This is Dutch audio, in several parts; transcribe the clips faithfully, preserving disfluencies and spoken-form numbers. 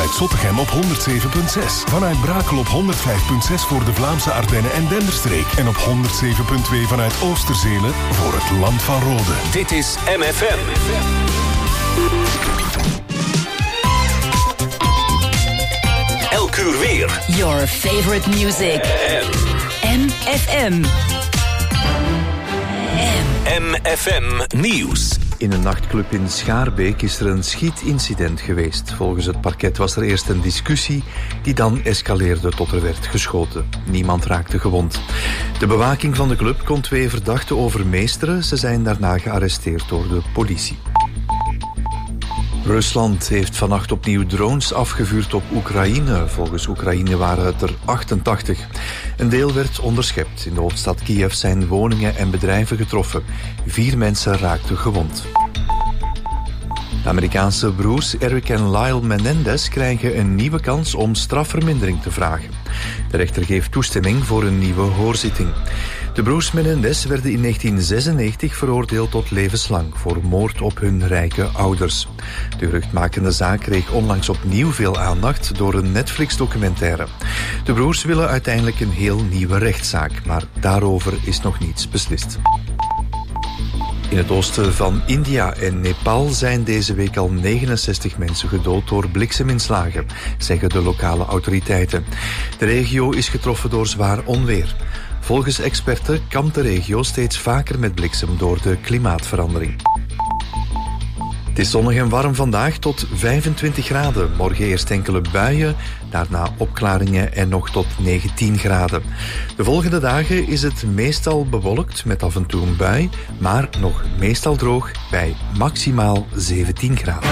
vanuit Zottegem op honderd zeven komma zes. Vanuit Brakel op honderd vijf komma zes voor de Vlaamse Ardennen en Denderstreek. En op honderd zeven komma twee vanuit Oosterzelen voor het Land van Rode. Dit is M F M. Elk uur weer. Your favorite music. M F M. M F M Nieuws. In een nachtclub in Schaarbeek is er een schietincident geweest. Volgens het parket was er eerst een discussie die dan escaleerde tot er werd geschoten. Niemand raakte gewond. De bewaking van de club kon twee verdachten overmeesteren. Ze zijn daarna gearresteerd door de politie. Rusland heeft vannacht opnieuw drones afgevuurd op Oekraïne. Volgens Oekraïne waren het er achtentachtig. Een deel werd onderschept. In de hoofdstad Kiev zijn woningen en bedrijven getroffen. Vier mensen raakten gewond. De Amerikaanse broers Eric en Lyle Menendez krijgen een nieuwe kans om strafvermindering te vragen. De rechter geeft toestemming voor een nieuwe hoorzitting. De broers Menendez werden in negentien zesennegentig veroordeeld tot levenslang voor moord op hun rijke ouders. De geruchtmakende zaak kreeg onlangs opnieuw veel aandacht door een Netflix-documentaire. De broers willen uiteindelijk een heel nieuwe rechtszaak, maar daarover is nog niets beslist. In het oosten van India en Nepal zijn deze week al negenenzestig mensen gedood door blikseminslagen, zeggen de lokale autoriteiten. De regio is getroffen door zwaar onweer. Volgens experten kampt de regio steeds vaker met bliksem door de klimaatverandering. Het is zonnig en warm vandaag tot vijfentwintig graden. Morgen eerst enkele buien, daarna opklaringen en nog tot negentien graden. De volgende dagen is het meestal bewolkt met af en toe een bui, maar nog meestal droog bij maximaal zeventien graden.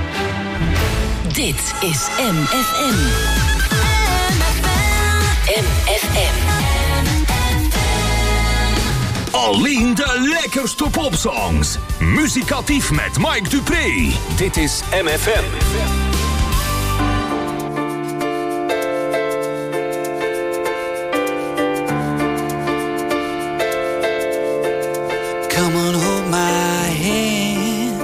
Dit is M F M. M F M. Alleen de lekkerste popsongs. Muzikatief met Mike Dupré. Dit is M F M. Come on, hold my hand.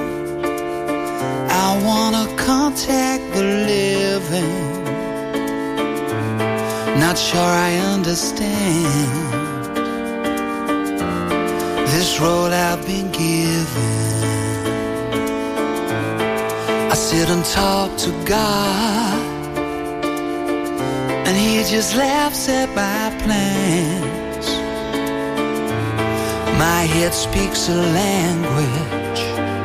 I wanna contact the living. Not sure I understand this road I've been given. I sit and talk to God, and He just laughs at my plans. My head speaks a language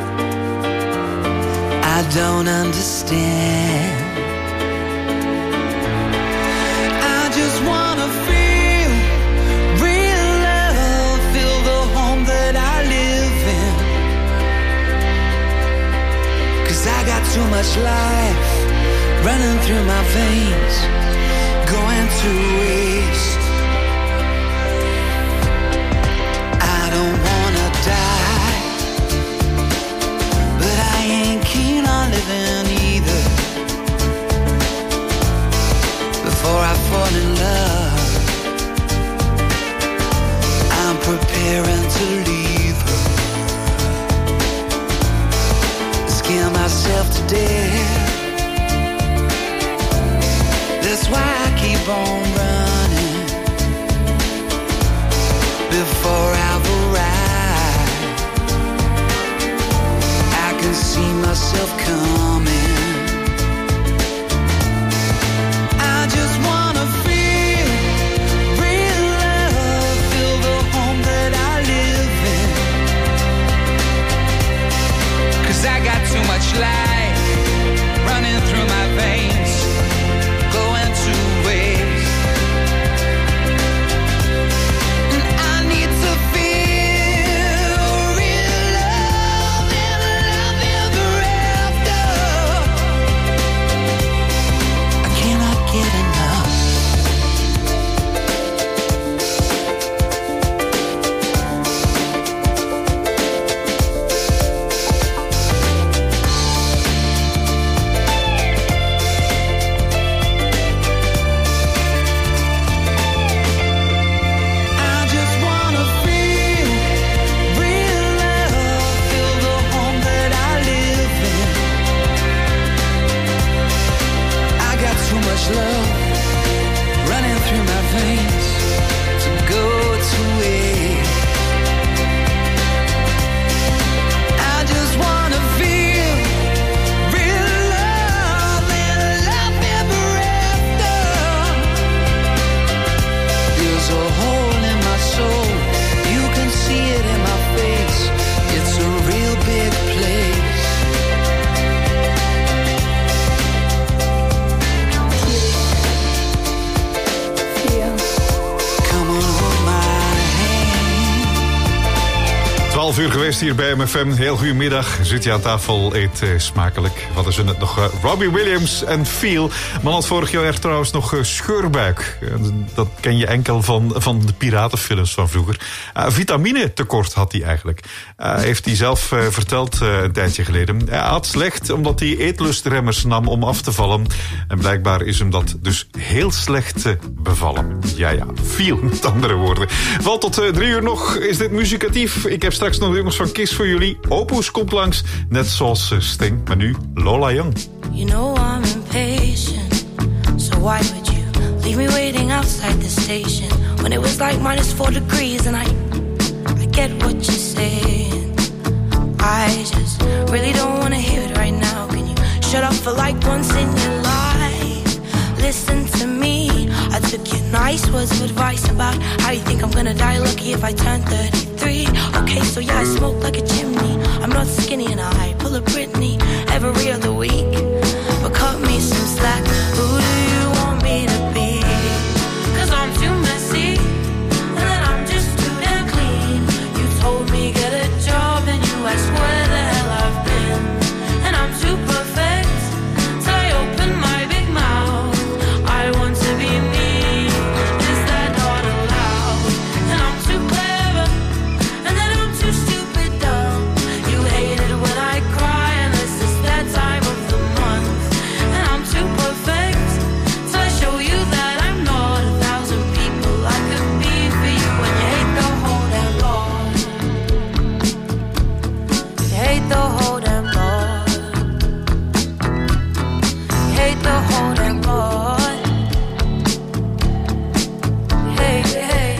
I don't understand. I just wanna feel real love, feel the home that I live in. 'Cause I got too much life running through my veins, going to waste. I don't wanna die, but I ain't keen on living either. Before I fall in love, I'm preparing to leave her. Scare myself to death. That's why I keep on running. Before I've arrived, I can see myself coming. I just wanna feel real love, feel the home that I live in. 'Cause I got too much life running through my veins, going to waste. And I need to feel real love and love ever after. much love running through my veins to go to waste. I just wanna feel real love and love ever after. There's a hole in my soul, you can see it in my face. It's a real big place. twaalf uur geweest hier bij M F M. Heel goedemiddag. Zit je aan tafel, eet uh, smakelijk. Wat is er net nog? Uh, Robbie Williams en Feel. Man had vorig jaar trouwens nog uh, scheurbuik. Uh, dat ken je enkel van, van de piratenfilms van vroeger. Uh, vitamine tekort had hij eigenlijk. Uh, heeft hij zelf uh, verteld uh, een tijdje geleden. Hij had slecht omdat hij eetlustremmers nam om af te vallen. En blijkbaar is hem dat dus heel slecht uh, bevallen. Ja, ja. Feel, met andere woorden. Valt tot uh, drie uur nog. Is dit muzikatief? Ik heb straks nog de jongens van Kiss voor jullie. Opus komt langs, net zoals uh, Sting. Maar nu Lola Young. You know I'm impatient, so why would you leave me waiting outside the station when it was like minus four degrees and I, I get what you're saying. I just really don't want to hear it right now. Can you shut up for like once in your life? Listen to me. I took your nice words of advice about how you think I'm gonna die lucky if I turn thirty-three. Okay, so yeah, I smoke like a chimney. I'm not skinny and I pull a Britney every other week. But cut me some slack. Who do you want me to be? Cause I'm too messy and then I'm just too damn clean. You told me get a job and you asked where the hell I've been. And I'm too perfect so I open my big mouth. I want to be me. Is that not allowed? And I'm too clever and then I'm too stupid dumb. You hate it when I cry unless it's that time of the month. And I'm too perfect so I show you that I'm not a thousand people I could be for you. When you hate the whole damn lot. You hate the whole damn lot. You hate the whole damn lot. Hey, hey.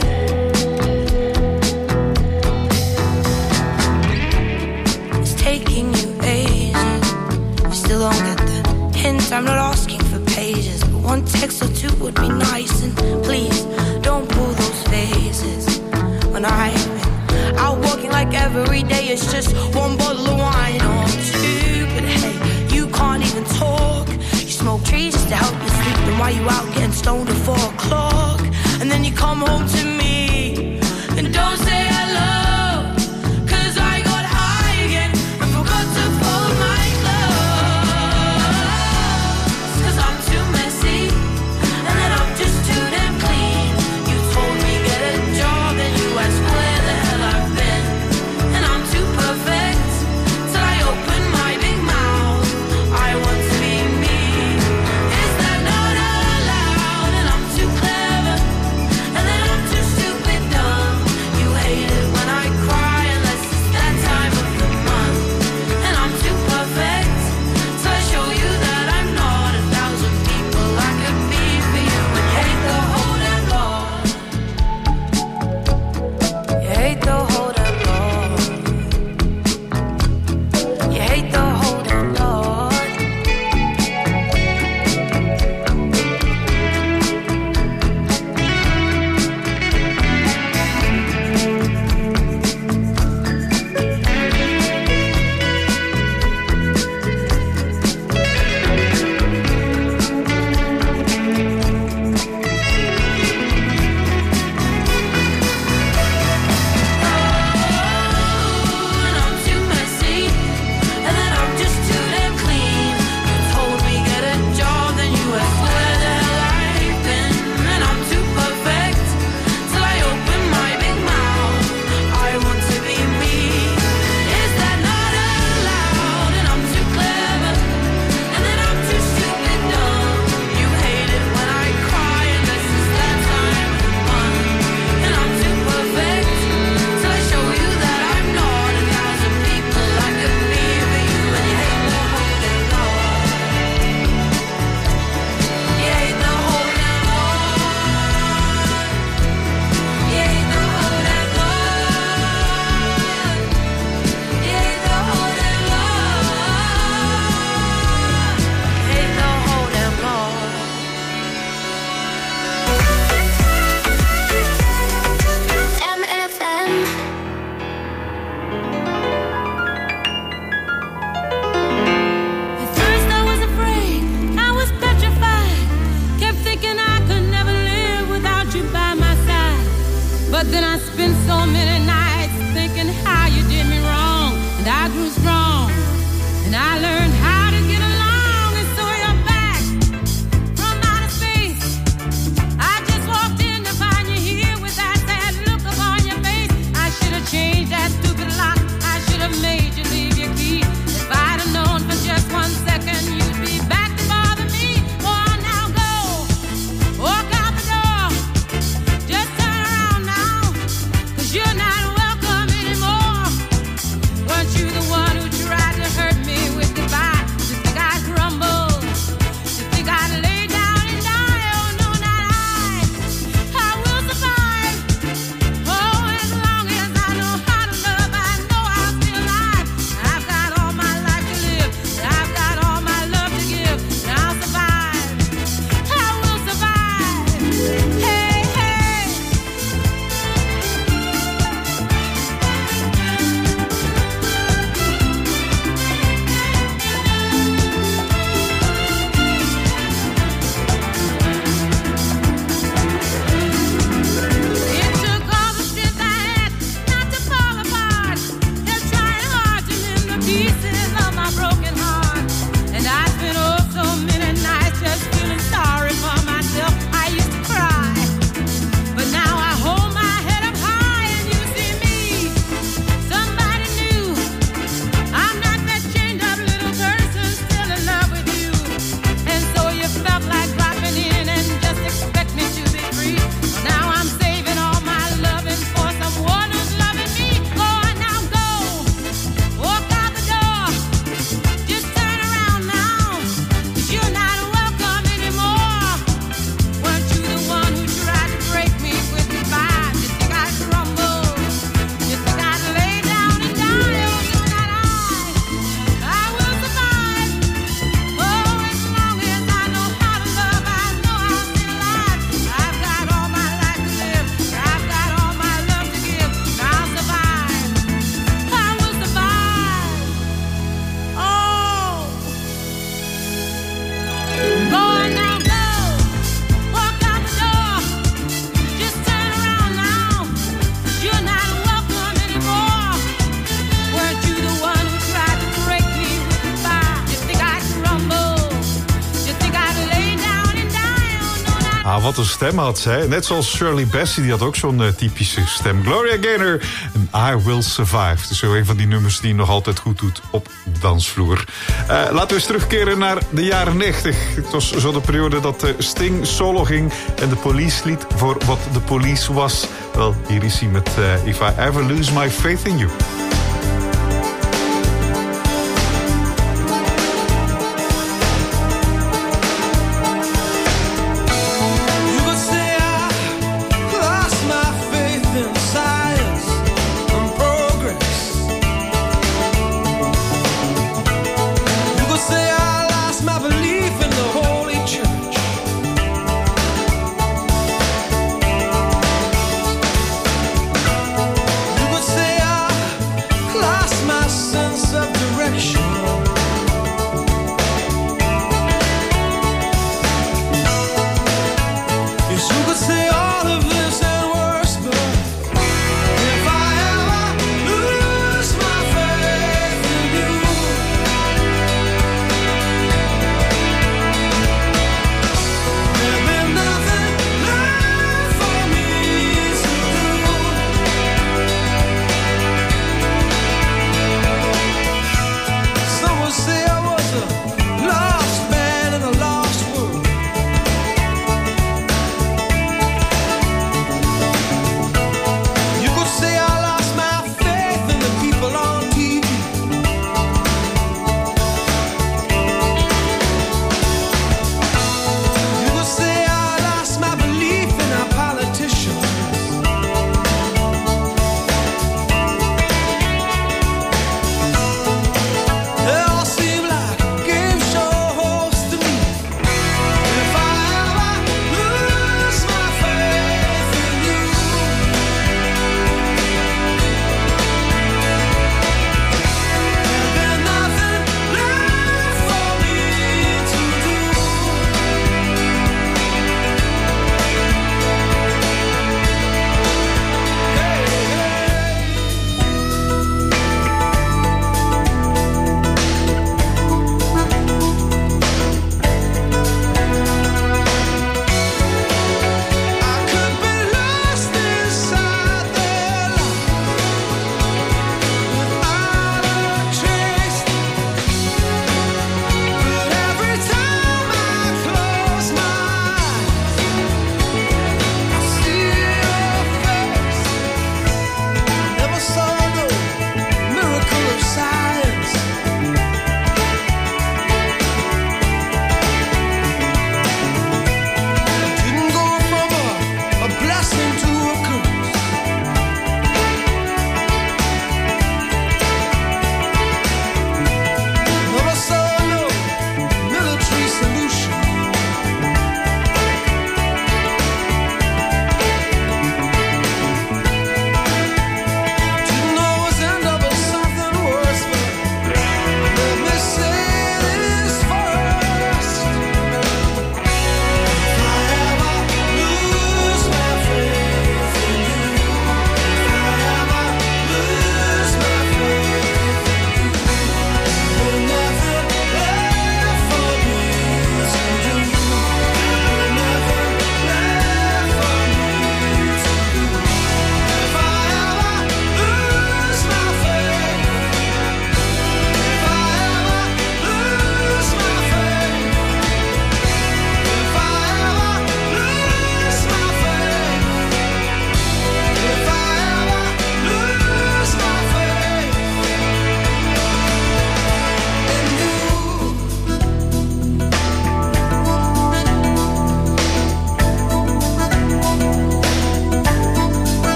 It's taking you ages. You still don't get the hint. I'm not asking for pages, but one text or two would be nice. And please don't pull those phases. When I've been out walking like every day, it's just one bottle of wine or two. But hey, you can't even talk. You smoke trees just to help you sleep. Then why you out getting stoned at four o'clock? And then you come home to me and don't say hello. Cause I got high again and forgot to fold my clothes. Cause I'm too messy and then I'm just too damn clean. You told me get a job and you asked where the hell I've been. And I'm too perfect till I open my big mouth. I want to be so many nights thinking how you did me wrong, and I grew strong, and I learned how to get along, and so you're back from outer space. I just walked in to find you here with that sad look upon your face. I should have changed that stupid lock. I should have made you leave your key. If I'd have known for just one second you'd be back to bother me. Oh, now go, walk out the door, just turn around now, 'cause you're not welcome anymore. Weren't you the one who tried to hurt me with goodbye? You think I'd crumble? You think I'd lay down and die? Oh, no, not I. I will survive. Oh, as long as I know how to love, I know I'll still alive. I've got all my life to live, and I've got all my love to give, and I'll survive. I will survive. Hey, hey. It took all the strength I had not to fall apart. Just trying hard to mend the pieces of my broken heart. And I spent oh so many nights just feeling sorry for myself. I used to cry, but now I hold my head up high and you see me, somebody new. I'm not that chained up little person still in love with you. And so you felt like dropping in and just expect me to be free. Well, now I'm saving all my loving for someone who's loving me. Go on now, go, walk out the door, just turn around now, 'cause you're not welcome anymore. Weren't you the one who tried to break me with goodbye? You think I'd crumble? You think I'd lay down and die? Oh, no, not I. I will survive. Oh, as long as I know how to love, I know I'll still alive. I've got all my life to live, I've got all my love to give, and I'll survive. I will survive. Oh, go on now, go, walk out the door, just turn around now, 'cause you're not welcome anymore. Weren't you the one who tried to break me with goodbye? You think I'd crumble? You think I'd lay down and die? Oh, no, not Ah, wat een stem had zij. Net zoals Shirley Bassey, die had ook zo'n eh, typische stem. Gloria Gaynor en I Will Survive. Het is zo een van die nummers die nog altijd goed doet op de dansvloer. Eh, laten we eens terugkeren naar de jaren negentig. Het was zo de periode dat eh, Sting solo ging en de Police liet voor wat de Police was. Wel, hier is hij met eh, If I Ever Lose My Faith in You. You could say I lost my faith in science and progress. You could say I lost my belief in the Holy Church. You could say I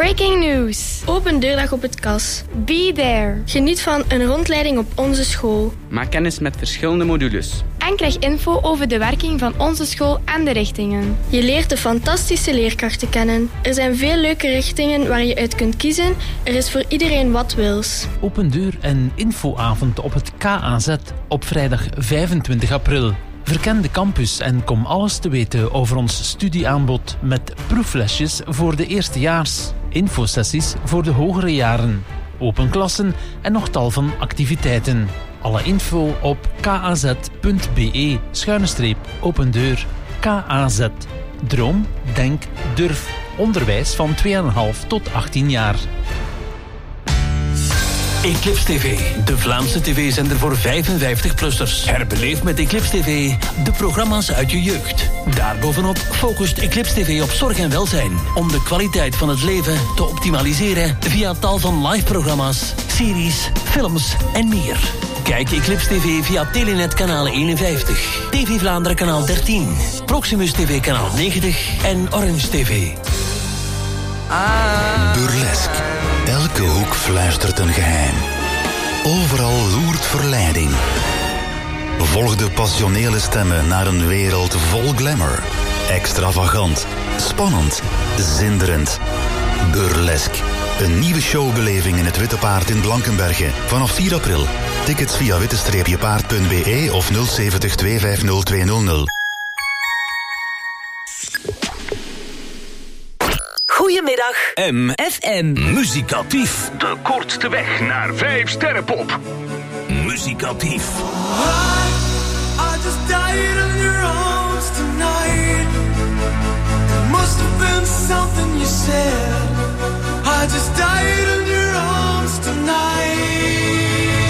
Breaking news. Open deurdag op het Kas. Be there. Geniet van een rondleiding op onze school. Maak kennis met verschillende modules. En krijg info over de werking van onze school en de richtingen. Je leert de fantastische leerkrachten kennen. Er zijn veel leuke richtingen waar je uit kunt kiezen. Er is voor iedereen wat wils. Open deur en infoavond op het K A Z op vrijdag vijfentwintig april. Verken de campus en kom alles te weten over ons studieaanbod met proeflesjes voor de eerstejaars, infosessies voor de hogere jaren, open klassen en nog tal van activiteiten. Alle info op kaz.be schuine streep open deur. K A Z. Droom, denk, durf. Onderwijs van twee komma vijf tot achttien jaar. Eclipse T V, de Vlaamse tv-zender voor vijfenvijftig-plussers. Herbeleef met Eclipse T V de programma's uit je jeugd. Daarbovenop focust Eclipse T V op zorg en welzijn, om de kwaliteit van het leven te optimaliseren via tal van live-programma's, series, films en meer. Kijk Eclipse T V via Telenet kanaal eenenvijftig, T V Vlaanderen kanaal dertien, Proximus T V kanaal negentig en Orange T V. Burlesque. Elke hoek fluistert een geheim. Overal loert verleiding. Volg de passionele stemmen naar een wereld vol glamour. Extravagant, spannend, zinderend. Burlesque. Een nieuwe showbeleving in het Witte Paard in Blankenberge. Vanaf vier april. Tickets via witte paard punt b e of nul zeventig twee vijf nul twee nul nul. Goedemiddag. M F M. Muzikatief. De kortste weg naar vijf sterrenpop. Muzikatief. I just died in your arms tonight. It must have been something you said. I just died in your arms tonight.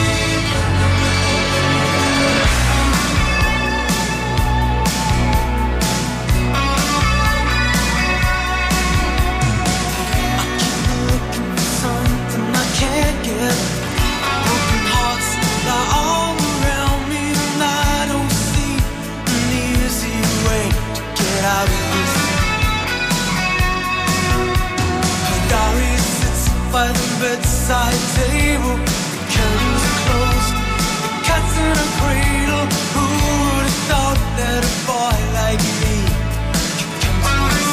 Broken hearts lie all around me, and I don't see an easy way to get out of this. Her diary sits by the bedside table. The curtains are closed, the cat's in a cradle. Who would have thought that a boy like me could come to this?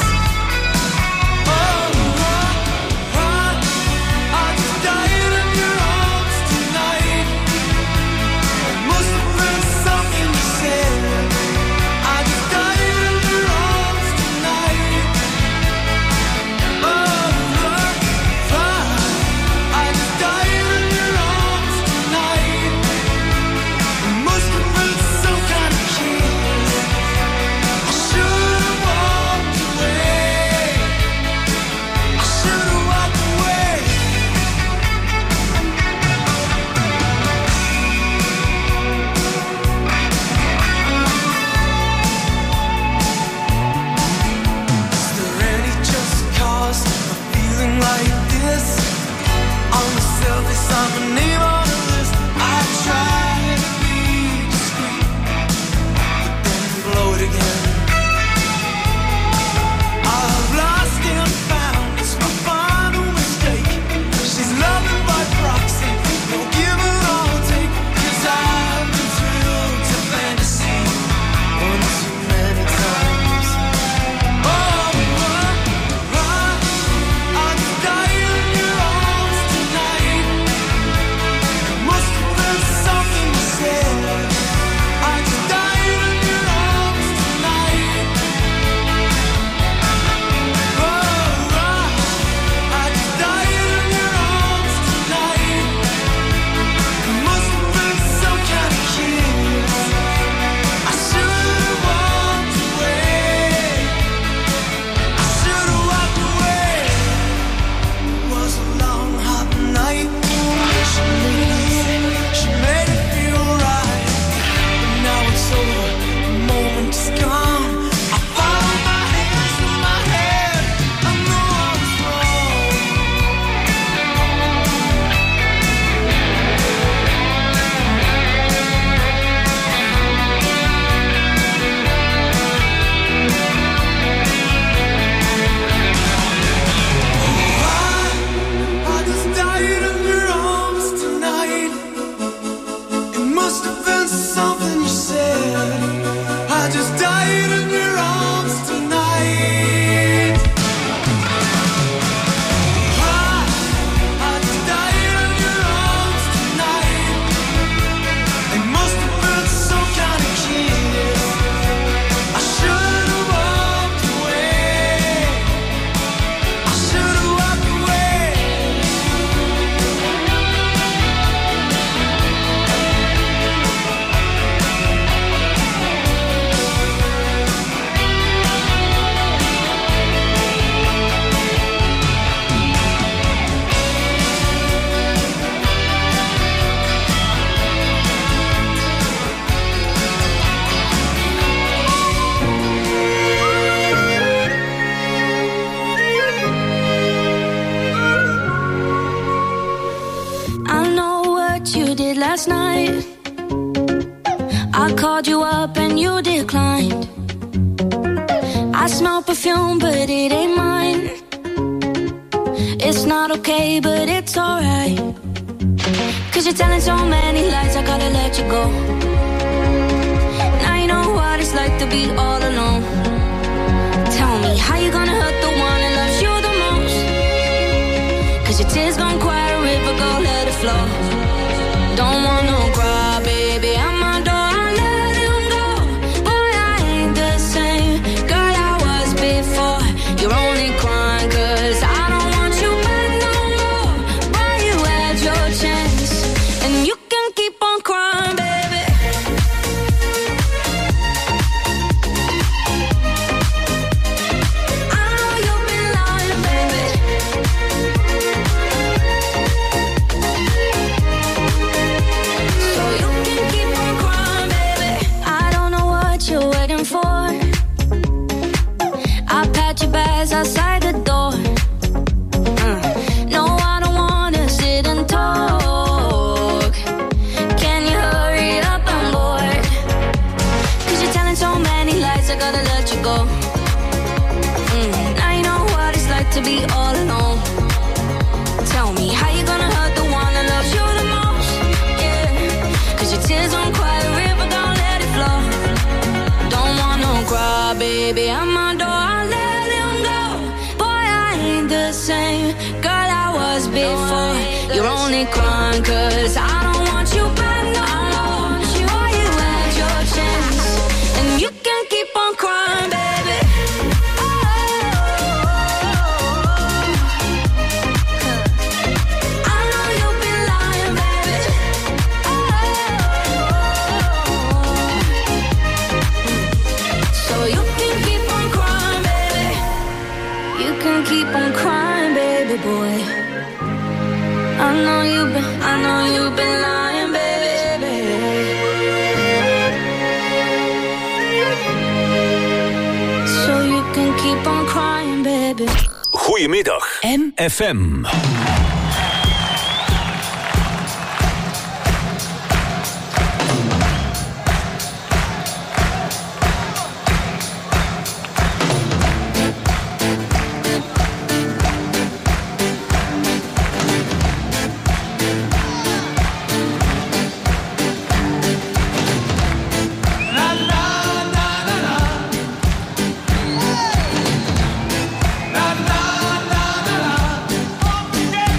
last night. I called you up and you declined. I smell perfume, but it ain't mine. It's not okay, but it's alright. Cause you're telling so many lies, I gotta let you go. Now you know what it's like to be all alone. Tell me, how you gonna hurt the one that loves you the most? Cause your tears gon' quiet a river, go let it flow. Don't want no cry, baby, I'm my door, I let him go. Boy, I ain't the same girl I was before. You're only crying cause I don't want you back no more. Boy, you had your chance, and you can keep on crying, baby. I know you've been lying, baby. So you can keep on crying, baby. I don't know what you're waiting for. I pat your bags outside the door. Uh, no, I don't wanna sit and talk. Can you hurry up? I'm bored. Cause you're telling so many lies, I gotta let you go. Mm, now you know what it's like to be all alone. Tell me, how you gonna hurt the one that loves you the most? Yeah, cause your tears don't quiet a river, don't let it flow. Don't want no cry, baby, I'm my door, I let him go. Boy, I ain't the same girl I was before. You're only crying cause I don't want you back no more. Boy, you had your chance, and you can keep on crying, baby. I know you've been lying, baby. So you can keep on crying, baby. You can keep on crying, baby boy. I know you've been, I know you've been lying, baby. So you can keep on crying, baby. Goedemiddag, M F M. Yeah.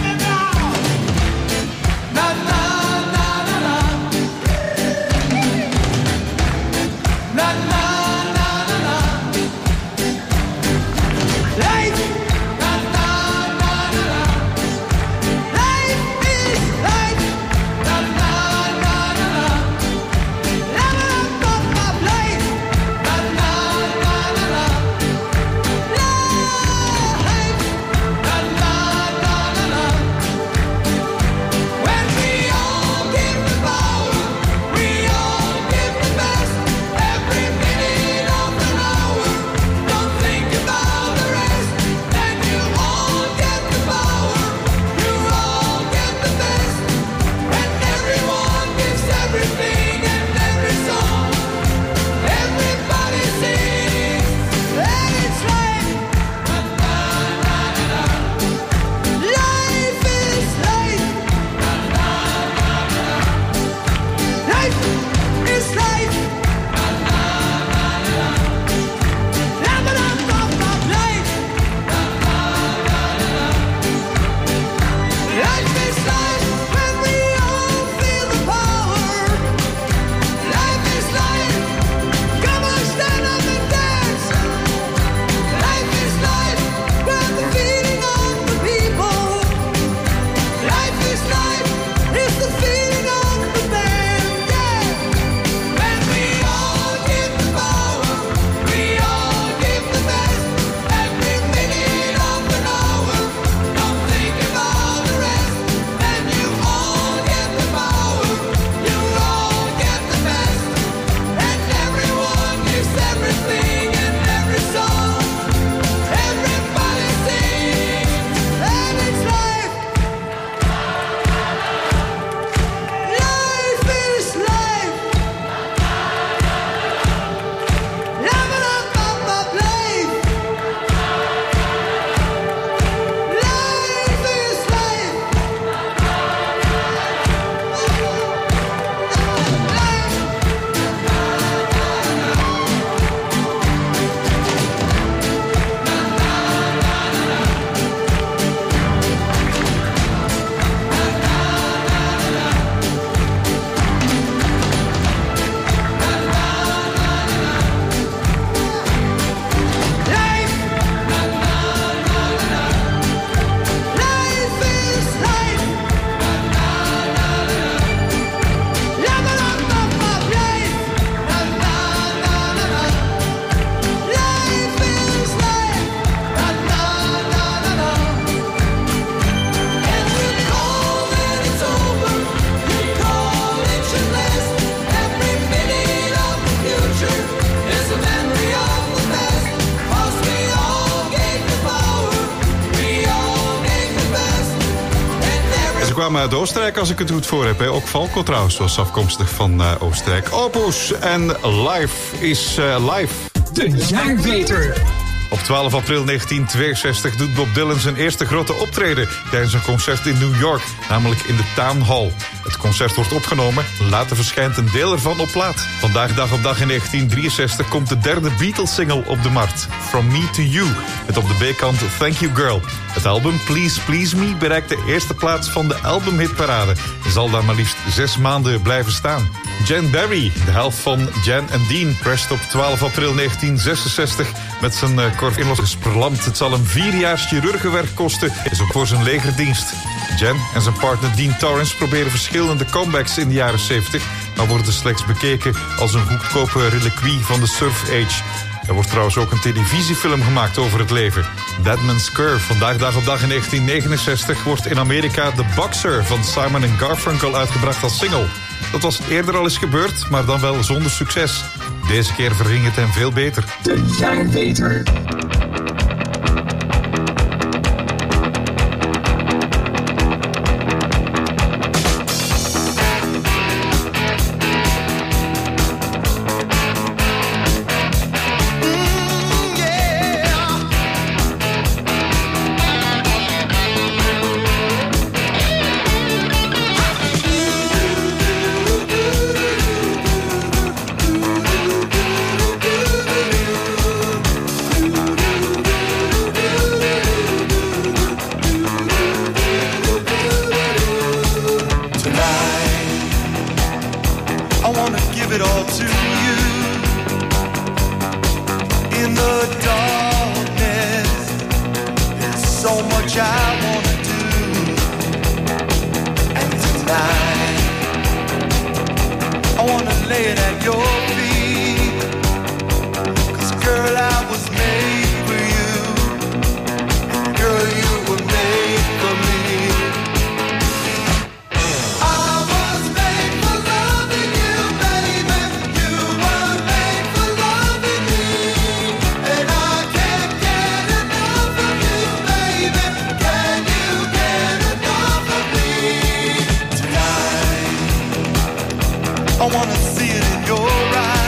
kwamen uit Oostenrijk, als ik het goed voor heb. Hè. Ook Falco trouwens was afkomstig van uh, Oostenrijk. Opus en Live is uh, live. De jaarbeter. Op twaalf april negentien tweeënzestig doet Bob Dylan zijn eerste grote optreden tijdens een concert in New York, namelijk in de Town Hall. Het concert wordt opgenomen, later verschijnt een deel ervan op plaat. Vandaag dag op dag in negentien drieënzestig komt de derde Beatles-single op de markt, From Me to You, met op de B-kant Thank You Girl. Het album Please Please Me bereikt de eerste plaats van de albumhitparade en zal daar maar liefst zes maanden blijven staan. Jan Barry, de helft van Jan en Dean, crasht op twaalf april negentien zesenzestig met zijn uh, Corvette is verlamd. Het zal hem vier jaar chirurgenwerk kosten, is ook voor zijn legerdienst. Jan en zijn partner Dean Torrance proberen verschillende comebacks in de jaren zeventig, maar worden slechts bekeken als een goedkope reliquie van de Surf Age. Er wordt trouwens ook een televisiefilm gemaakt over het leven. Dead Man's Curve, vandaag dag op dag in negentien negenenzestig... wordt in Amerika The Boxer van Simon en Garfunkel uitgebracht als single. Dat was eerder al eens gebeurd, maar dan wel zonder succes. Deze keer verging het hem veel beter. De jaarbeter. I wanna see it in your eyes.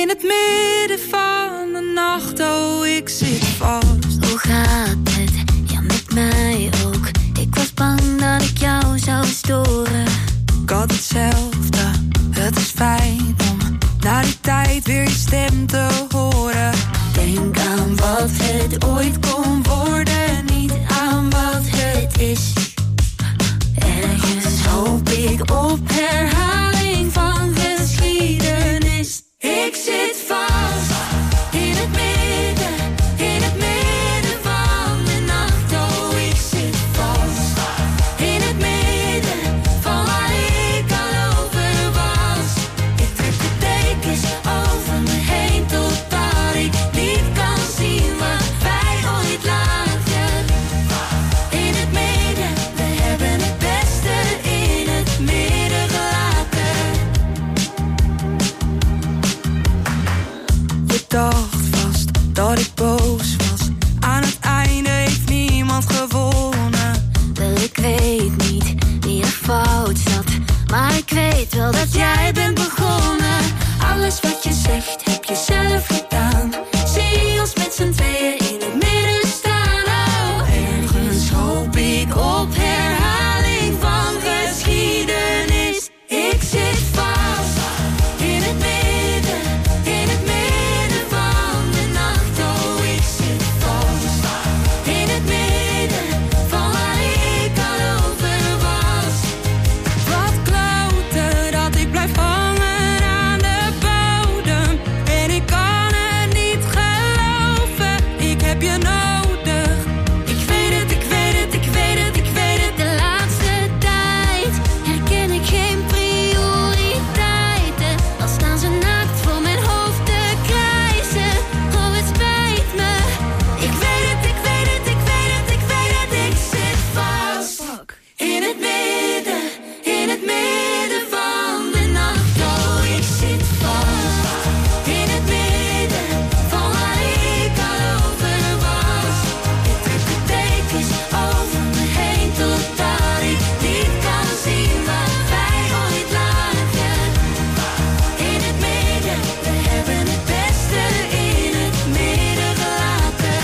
het midden van de nacht, oh ik zit vast. Hoe gaat het? Ja, met mij ook. Ik was bang dat ik jou zou storen. Ik had hetzelfde, het is fijn om na die tijd weer je stem te horen. Denk aan wat het ooit kon worden, niet aan wat het is. Ergens hoop ik op herhaling van geschiedenis. Ik zit vast in het midden, in het midden van de nacht. Oh, ik zit vast in het midden van waar ik al over was. Ik trek de dekens over me heen totdat ik niet kan zien wat wij ooit lagen. In het midden, we hebben het beste in het midden gelaten. Je dacht vast dat ik boos was. Aan het einde heeft niemand gewonnen. Wel, ik weet niet wie er fout zat, maar ik weet wel dat jij bent begonnen. Alles wat je zegt heb je zelf gedaan. Zie ons met z'n tweeën in het midden staan. Oh, ergens hoop ik op herhaling van geschiedenis. Ik zit vast in het midden, in het midden van de nacht. Oh, ik zit vast in het midden van waar ik al over was. Wat kloten dat ik blijf hangen aan de bodem. En ik kan het niet geloven, ik heb je nodig. Ik weet het, ik weet het, ik weet het, ik weet het. De laatste tijd herken ik geen prioriteiten. Al staan ze naakt voor mijn hoofd te krijsen. Oh, het spijt me. Ik weet het, ik weet het, ik weet het, ik weet het. Ik zit vast in het midden, in het midden van de nacht. Oh, ik zit vast in het midden van waar ik al over was. Ik trek de dekens over me heen totdat ik niet kan zien waar wij ooit lagen. In het midden, we hebben het beste in het midden gelaten.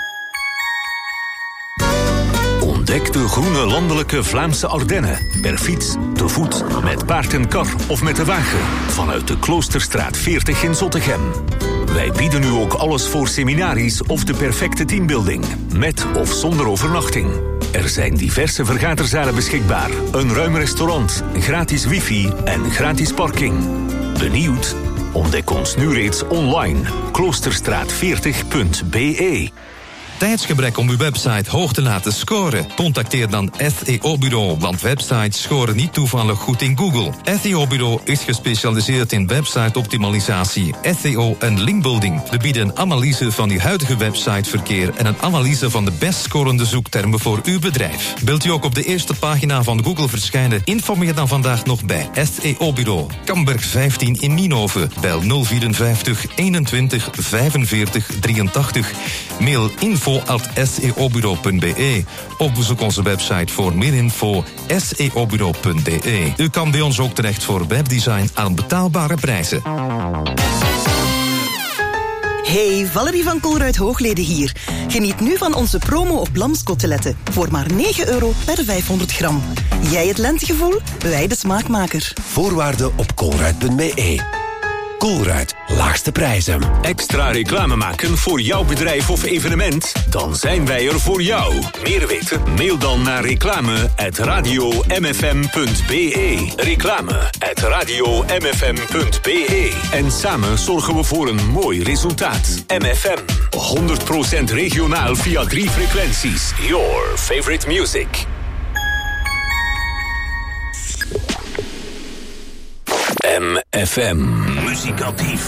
Ontdek de groene landelijke Vlaamse Ardennen. Per fiets, te voet, met paard en kar of met de wagen. Vanuit de Kloosterstraat veertig in Zottegem. Wij bieden nu ook alles voor seminaries of de perfecte teambuilding. Met of zonder overnachting. Er zijn diverse vergaderzalen beschikbaar. Een ruim restaurant, gratis wifi en gratis parking. Benieuwd? Ontdek ons nu reeds online. kloosterstraat veertig punt b e. Tijdsgebrek om uw website hoog te laten scoren? Contacteer dan S E O-bureau, want websites scoren niet toevallig goed in Google. S E O-bureau is gespecialiseerd in website-optimalisatie, S E O en linkbuilding. We bieden een analyse van uw huidige websiteverkeer en een analyse van de best scorende zoektermen voor uw bedrijf. Wilt u ook op de eerste pagina van Google verschijnen? Informeer dan vandaag nog bij S E O-bureau. Kamberg vijftien in Nienhoven. Bel nul vierenvijftig eenentwintig vijfenveertig drieëntachtig. Mail info at s e o bureau punt b e of bezoek onze website voor meer info s e o bureau punt b e. U kan bij ons ook terecht voor webdesign aan betaalbare prijzen. Hey, Valerie van Colruyt Hoogleden hier. Geniet nu van onze promo op lamskoteletten voor maar negen euro per vijfhonderd gram. Jij het lentegevoel, wij de smaakmaker. Voorwaarden op colruyt punt b e. Colruyt, laagste prijzen. Extra reclame maken voor jouw bedrijf of evenement? Dan zijn wij er voor jou. Meer weten? Mail dan naar reclame at radio m f m punt b e. Reclame at radio m f m punt b e. En samen zorgen we voor een mooi resultaat. M F M, honderd procent regionaal via drie frequenties. Your favorite music. M F M. Muzikatief.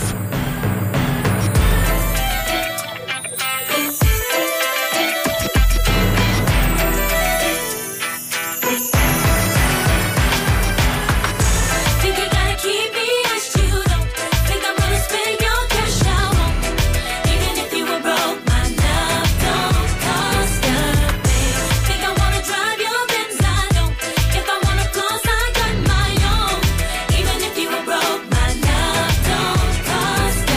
Cost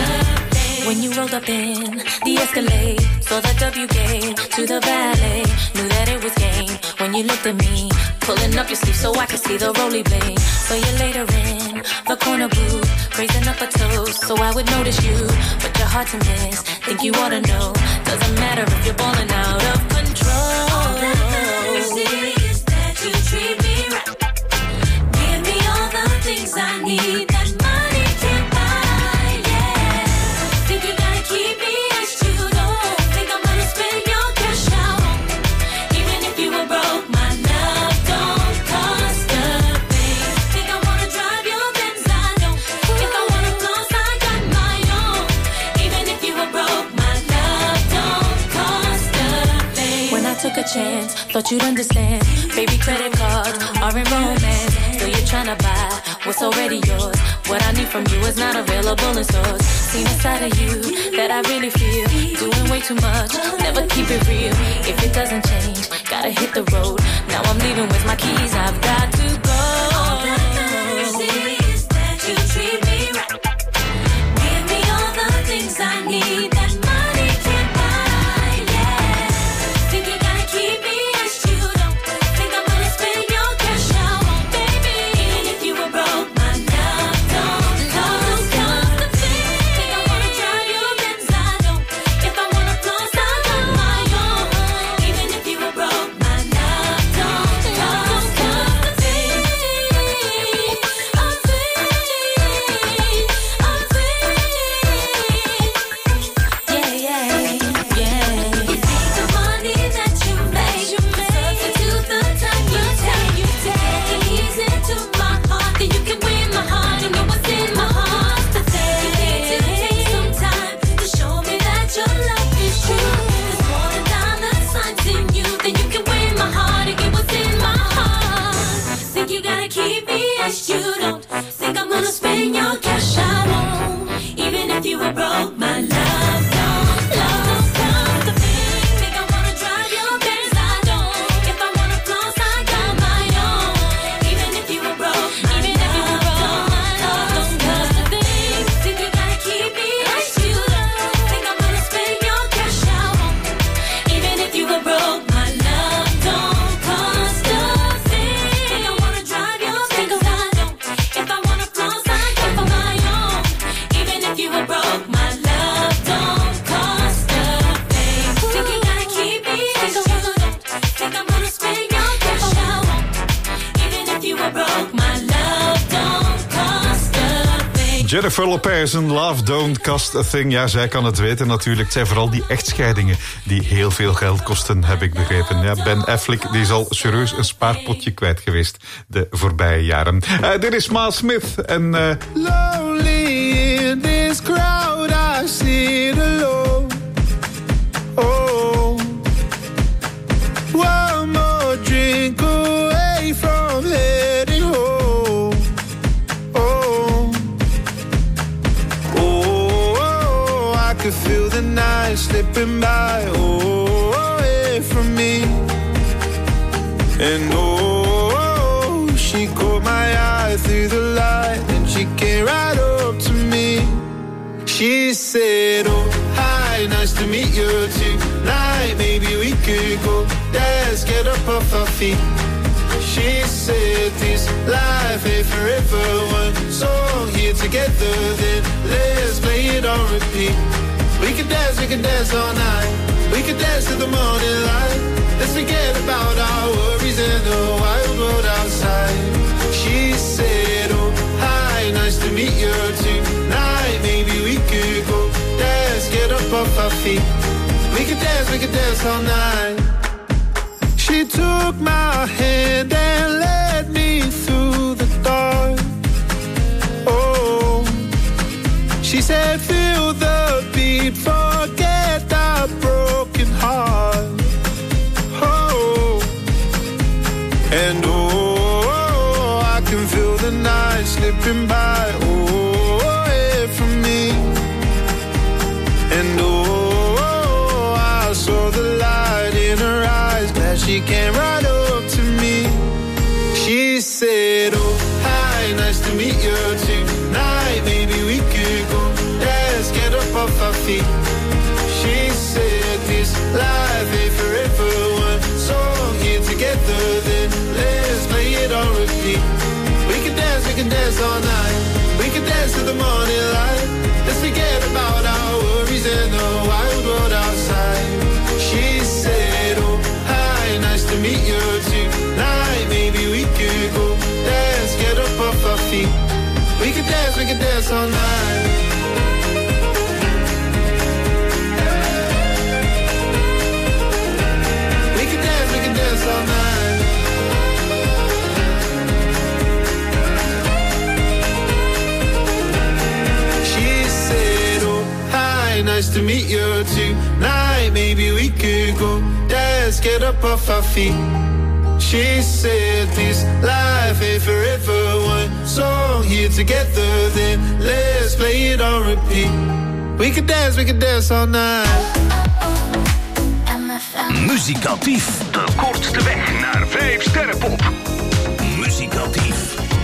When you rolled up in the Escalade, saw the W gate to the valet, knew that it was game. When you looked at me, pulling up your sleeve so I could see the roly blade. So you later in the corner booth, raising up a toast so I would notice you, but you're hard to miss. Think you ought to know, doesn't matter if you're balling out of control. All that matters is that you treat me right. Give me all the things I need that money can't buy. Yeah, think you gotta keep me as you don't think I'm gonna spend your cash out. Even if you were broke, my love don't cost a thing. Think I wanna drive your Benz, I don't. If I wanna floss, I got my own. Even if you were broke, my love don't cost a thing. When I took a chance, thought you'd understand. Baby, credit cards are in romance. So you're trying to buy what's already yours. What I need from you is not available in stores. Seen a side of you that I really feel. Doing way too much, never keep it real. If it doesn't change, gotta hit the road. Now I'm leaving with my keys, I've got to go. All that matters is that you treat me right. Give me all the things I need that money can't buy. Yeah, think you gotta keep me as you don't think I'm gonna spend your cash out, baby. Even if you were broke, my love don't cost a thing. Think I wanna drive your Benz, I don't. If I wanna floss, I got my own. Even if you were broke, my love don't cost a thing. A thing, a thing. Yeah, yeah, yeah. You think the money that you make substitute the time you take. You take it easy to my heart, then you can win my heart. You know what's in my heart. The thing you need to take some time to show me that your love is true. There's more than dollar signs in you, then you can win my heart and get what's in my heart. Think you gotta keep me as you don't think I'm gonna spend your cash, I won't. Even if you were broke, my love don't, love don't the thing. Think I wanna drive your Benz, I don't. If I wanna floss, I got my own. Even if you were broke, even if you were broke, my love don't cost a thing. Think you gotta keep me as you don't think I'm gonna spend your cash, I won't. Even if you were broke, my love don't cost a thing. Think I wanna drive your Benz, I don't. If I wanna floss, I got my own. Even if you were broke, my love don't cost a thing. Think you gotta keep me as you don't think I'm gonna spend your cash, I won't. Even if you were broke, my love don't cost a thing. Jennifer Lopez en Love Don't Cost a Thing. Ja, zij kan het weten natuurlijk. Het zijn vooral die echtscheidingen die heel veel geld kosten, heb ik begrepen. Ja, Ben Affleck die is al serieus een spaarpotje kwijt geweest de voorbije jaren. Uh, dit is Miles Smith en... Uh... Lonely in this crowd, I sit alone. Oh, one more drink away from heading home. Oh, oh, oh, I could feel the night slipping by. Oh, away from me. And oh, she caught my eye through the light, and she came right up to me. She said, oh, hi, nice to meet you tonight. Maybe we could go dance, get up off our feet. She said, this life ain't forever. One song here together, then let's play it on repeat. We could dance, we could dance all night. We could dance to the morning light. Let's forget about our worries and the wild world outside. She said, oh, hi, nice to meet you tonight. Maybe we could go dance, get up off our feet. We could dance, we could dance all night. She took my hand and led me through the dark. Oh, she said, feel the beat, forget that broken heart. Oh, and oh, I can feel the night slipping by. Oh, away from me. And oh, I saw the light in her eyes. Glad she came right up to me. She said, oh, hi, nice to meet you tonight. Maybe we could go dance, get up off our feet. She said this life ain't forever. One song here together, then let's play it on repeat. We can dance, we can dance all night. We can dance to the morning light. Let's forget about our worries and the wild world outside. She said, oh, hi, nice to meet you tonight. Maybe we could go dance, get up off our feet. We can dance, we can dance all night. We can dance, we can dance all night. She said, oh, hi, nice to meet you tonight. Maybe we could go dance, get up off our feet. She said this life ain't forever. One song here together, then let's play it on repeat. We can dance, we can dance all night. Muzikatief, de kortste weg naar vijf sterrenpop. Muzikatief.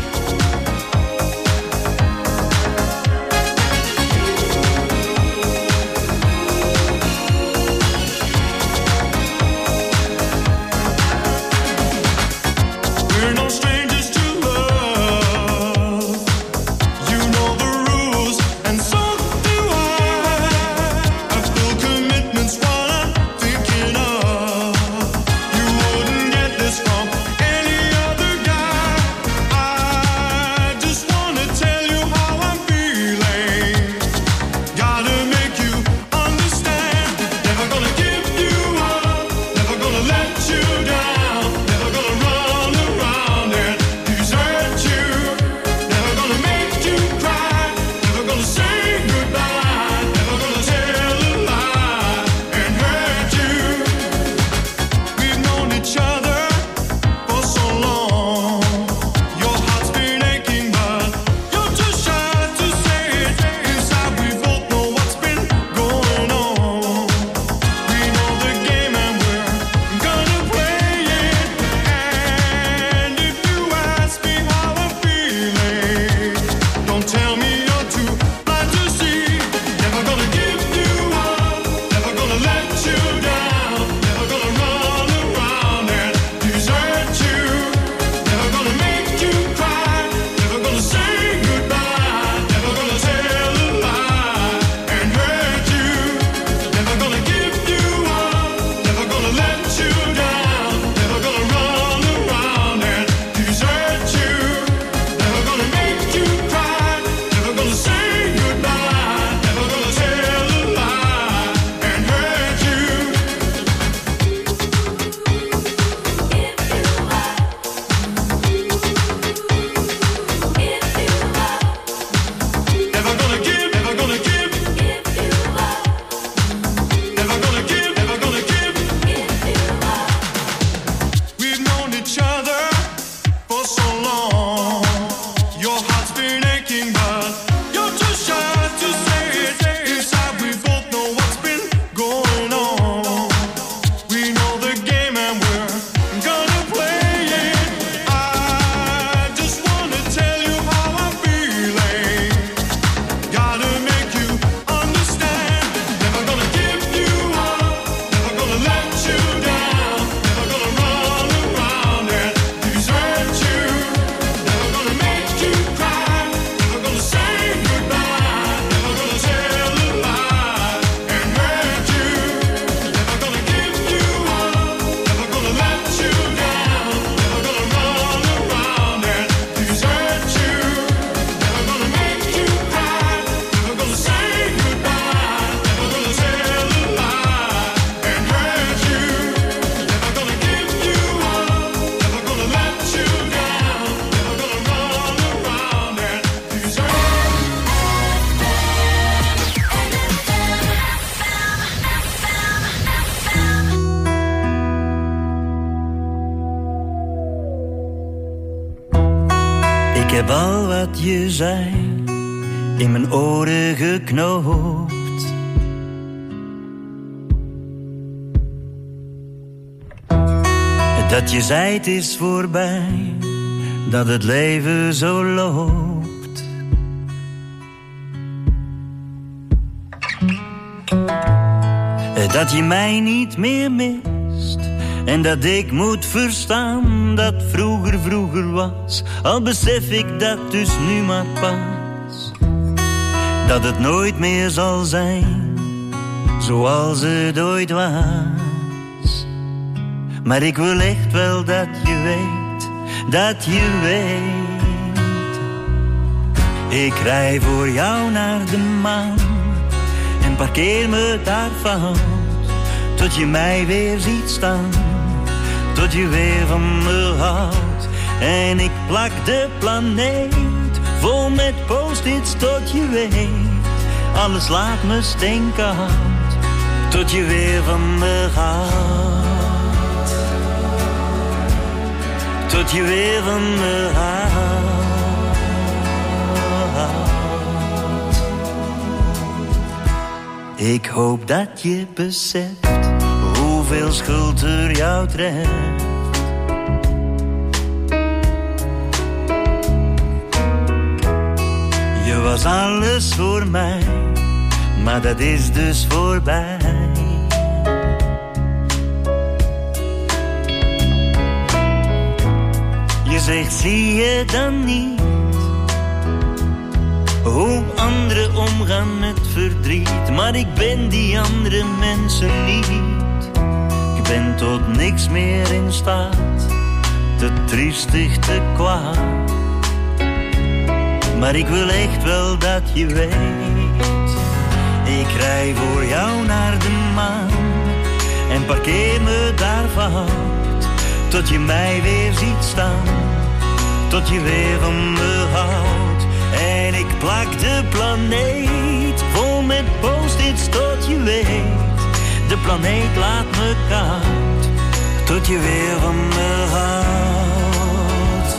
We're no strangers to love. You know the rules, and so do I. I feel commitment's what I'm thinking of. You wouldn't get this from any other guy. I just wanna tell you how I'm feeling. Gotta make you understand. Never gonna give you up. Never gonna let you down. Never gonna run around and desert you. Never gonna make you cry. Never gonna say goodbye. Never gonna tell a lie and hurt you. We've known each other for so long. Your heart's been aching, but you're too shy to say it. Inside we both know what's been going on. We know the game and we're gonna play it. And if you ask me how I'm feeling, don't tell me you're too blind to see. Never gonna give you up. Never gonna let you down. Never gonna run around and desert you. Never gonna make you cry. Never gonna say goodbye. Never gonna tell a lie and hurt you. Never gonna give you up. Never gonna let you down. Never gonna run around and desert you. Never gonna make you cry. Never gonna say goodbye. Never gonna tell a lie and hurt you. Never gonna give, never gonna give. Never gonna give, never gonna give. We've known each other for so long. Your heart's been aching, but you're too shy to say it. Inside we both know what's been going on. We know the game and we're gonna play it. I just wanna tell you how I'm feeling. Gotta make you understand. Never gonna give you up. Never gonna let you down. Never gonna run around and desert you. Never gonna make you cry. Never gonna say goodbye. Never gonna tell a lie and hurt you. Never gonna give you up. Never gonna let you down. Never gonna run around and desert you. Never gonna make you cry. Never gonna say goodbye. Never gonna tell a lie and hurt you. Never gonna give you up. Never gonna let you down. Never gonna run around and desert you. Ik heb al wat je zei in mijn oren geknoopt. Dat je zei het is voorbij, dat het leven zo loopt. dat je mij niet meer mist. En dat ik moet verstaan dat vroeger vroeger was. Al besef ik dat dus nu maar pas. Dat het nooit meer zal zijn zoals het ooit was. Maar ik wil echt wel dat je weet, dat je weet. Ik rij voor jou naar de maan en parkeer me daar fout. Tot je mij weer ziet staan, tot je weer van me houdt. En ik plak de planeet vol met post-its tot je weet. Alles laat me stinkkoud, tot je weer van me houdt. Tot je weer van me houdt. Ik hoop dat je beseft hoeveel schuld er jou treft. Je was alles voor mij, maar dat is dus voorbij. Je zegt, zie je dan niet hoe anderen omgaan met verdriet? Maar ik ben die andere mensen niet. Ik ben tot niks meer in staat, te triestig, te kwaad. Maar ik wil echt wel dat je weet, ik rij voor jou naar de maan en parkeer me daar fout. Tot je mij weer ziet staan, tot je weer van me houdt. En ik plak de planeet vol met post-its tot je weet. De planeet laat me koud, tot je weer van me houdt.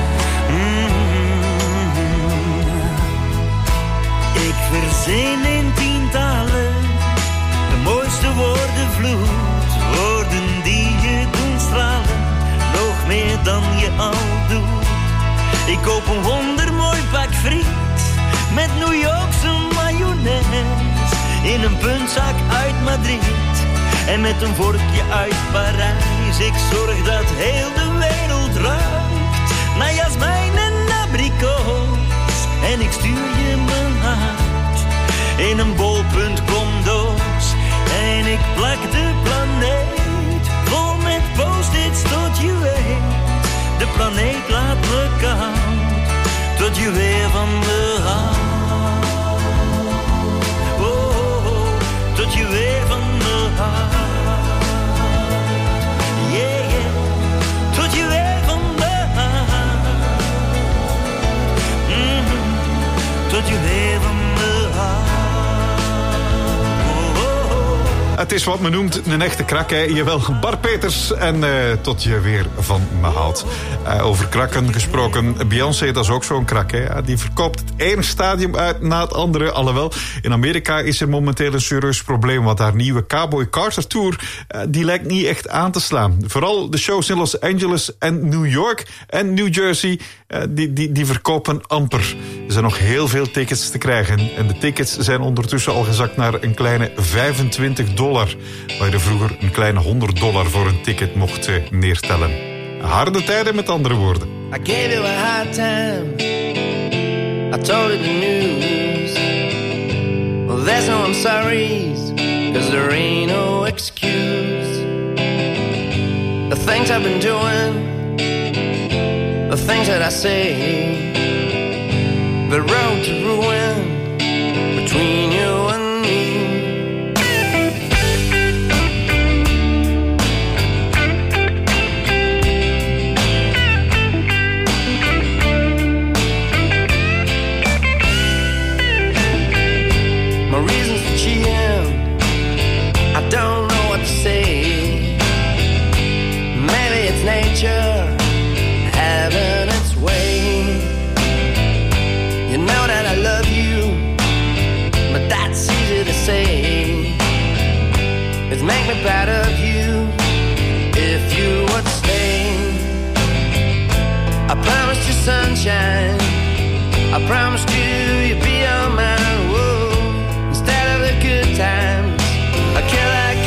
Mm-hmm. Ik verzin in tientallen de mooiste woorden vloed. Woorden die je doen stralen, nog meer dan je al doet. Ik koop een wondermooi pak friet met New Yorkse mayonaise in een puntzak uit Madrid en met een vorkje uit Parijs. Ik zorg dat heel de wereld ruikt naar jasmijn en abrikoos. En ik stuur je mijn hart in een bol.com doos. En ik plak de planeet vol met post-its tot je weet. De planeet laat me koud, tot je weer van me houdt. Oh, oh, tot je weer van me houdt. Yeah, yeah, tot je weer van me houdt. Mm-hmm. Tot je weer van me houdt. Het is wat men noemt een echte krak, hè. Jawel, Bart Peters en uh, tot je weer van me houdt. Uh, over krakken gesproken, Beyoncé, dat is ook zo'n krak, hè. Die verkoopt het ene stadium uit na het andere. Alhoewel, in Amerika is er momenteel een serieus probleem, want haar nieuwe Cowboy Carter Tour, uh, die lijkt niet echt aan te slaan. Vooral de shows in Los Angeles en New York en New Jersey, uh, die, die, die verkopen amper. Er zijn nog heel veel tickets te krijgen. En de tickets zijn ondertussen al gezakt naar een kleine vijfentwintig dollar. Waar je vroeger een kleine honderd dollar voor een ticket mocht uh, neertellen. Harde tijden met andere woorden. I gave you a hard time, I told you the news. Well, there's no I'm sorry's, cause there ain't no excuse. The things I've been doing, the things that I say, the road to ruin between you and me. My reasons for cheating, I don't know what to say. Maybe it's nature having its way. You know that I love you, but that's easy to say. It's make me proud of you if you would stay. I promised you sunshine, I promised you you'd be on mine. Whoa. Instead of the good times, I kill like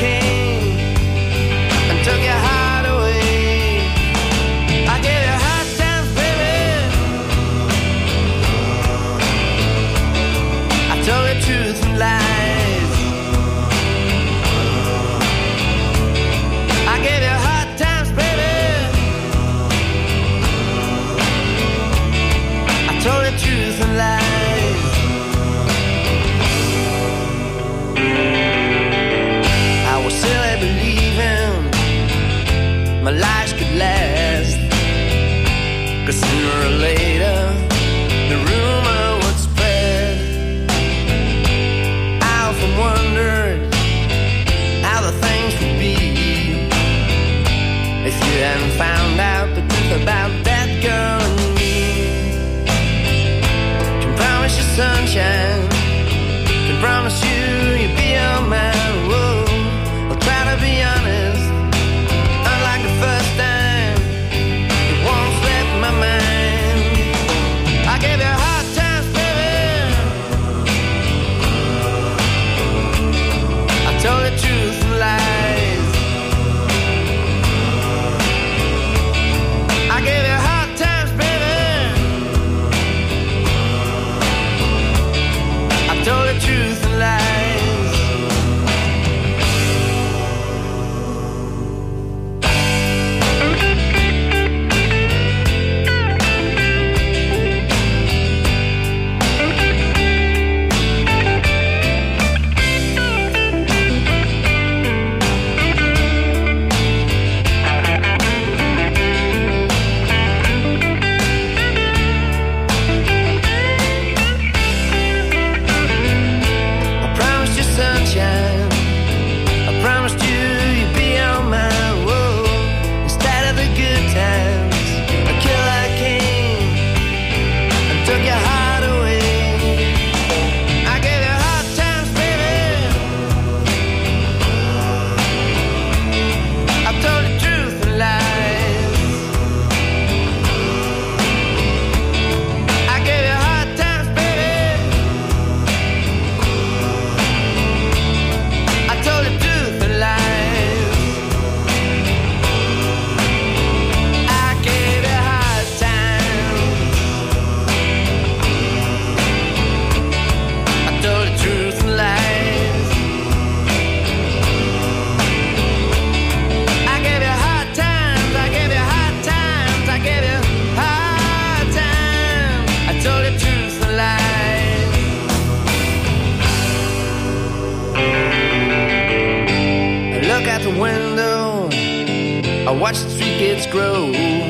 my lies could last. Cause sooner or later, the rumor would spread. I often wondered how the things would be if you hadn't found out the truth about that girl and me. Can promise you sunshine, can promise you you'll be all mine. Whoa, I'll try to be honest, unlike the first time. It won't slip my mind. I gave you hard times, baby. I told the truth and lies. I gave you hard times, baby. I told the truth and lies. Watch the street kids grow.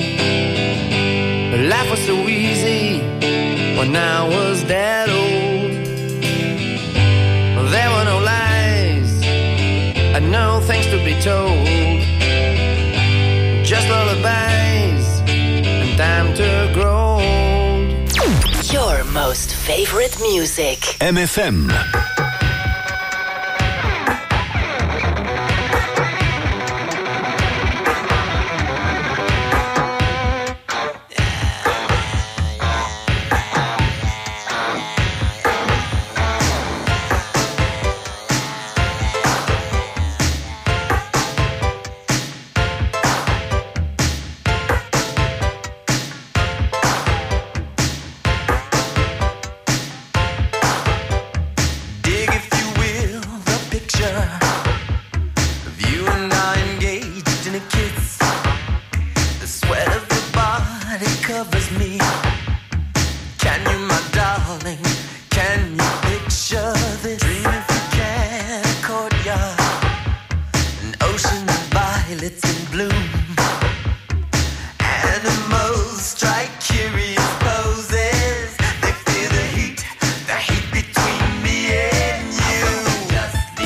Life was so easy when I was that old. There were no lies and no things to be told. Just lullabies and time to grow old. Your most favorite music. M F M.